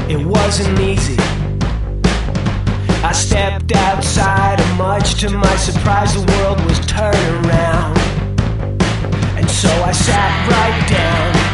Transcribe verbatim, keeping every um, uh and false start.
It wasn't easy. I stepped outside and much to my surprise the world was turning around. And so I sat right down